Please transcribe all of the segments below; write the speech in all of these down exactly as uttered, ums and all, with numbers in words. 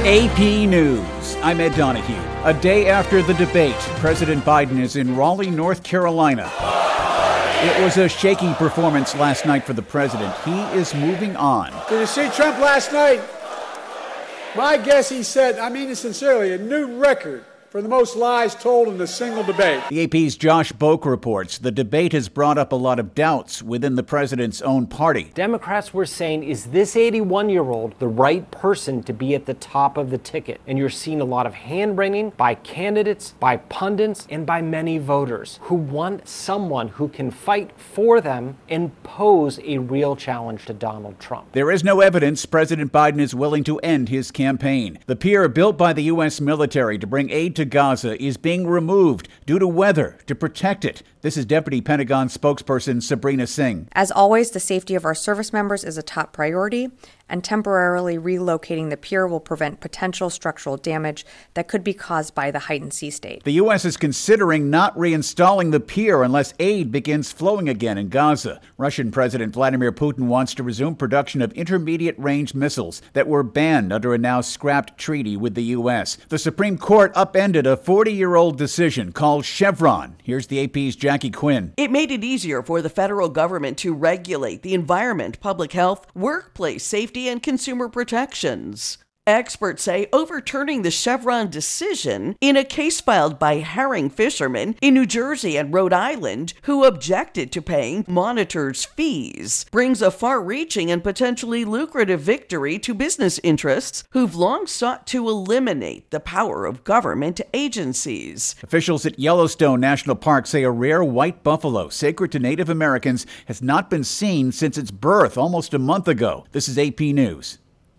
A P News. I'm Ed Donahue. A day after the debate, President Biden is in Raleigh, North Carolina. It was a shaky performance last night for the president. He is moving on. Did you see Trump last night? My guess he set, I mean it sincerely, a new record for the most lies told in a single debate. The A P's Josh Boak reports the debate has brought up a lot of doubts within the president's own party. Democrats were saying, is this eighty-one-year-old the right person to be at the top of the ticket? And you're seeing a lot of hand-wringing by candidates, by pundits, and by many voters who want someone who can fight for them and pose a real challenge to Donald Trump. There is no evidence President Biden is willing to end his campaign. The pier built by the U S military to bring aid to Gaza is being removed due to weather to protect it. This is Deputy Pentagon spokesperson Sabrina Singh. As always, the safety of our service members is a top priority, and temporarily relocating the pier will prevent potential structural damage that could be caused by the heightened sea state. The U S is considering not reinstalling the pier unless aid begins flowing again in Gaza. Russian President Vladimir Putin wants to resume production of intermediate-range missiles that were banned under a now scrapped treaty with the U S. The Supreme Court upended a forty-year-old decision called Chevron. Here's the A P's Jackie Quinn. It made it easier for the federal government to regulate the environment, public health, workplace safety, and consumer protections. Experts say overturning the Chevron decision in a case filed by herring fishermen in New Jersey and Rhode Island who objected to paying monitors' fees brings a far-reaching and potentially lucrative victory to business interests who've long sought to eliminate the power of government agencies. Officials at Yellowstone National Park say a rare white buffalo sacred to Native Americans has not been seen since its birth almost a month ago. This is A P News.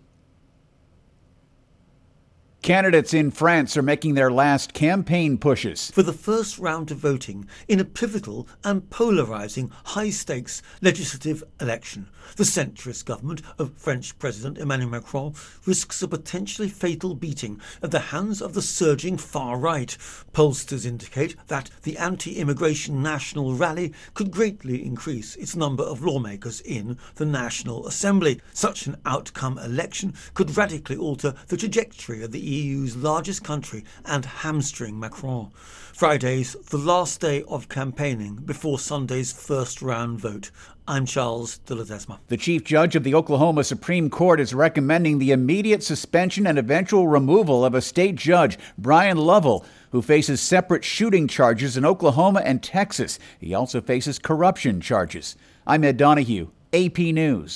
Candidates in France are making their last campaign pushes for the first round of voting in a pivotal and polarizing high-stakes legislative election. The centrist government of French President Emmanuel Macron risks a potentially fatal beating at the hands of the surging far right. Pollsters indicate that the anti-immigration National Rally could greatly increase its number of lawmakers in the National Assembly. Such an outcome election could radically alter the trajectory of the E U's largest country and hamstring Macron. Friday's the last day of campaigning before Sunday's first round vote. I'm Charles de Ledesma. The chief judge of the Oklahoma Supreme Court is recommending the immediate suspension and eventual removal of a state judge, Brian Lovell, who faces separate shooting charges in Oklahoma and Texas. He also faces corruption charges. I'm Ed Donahue, A P News.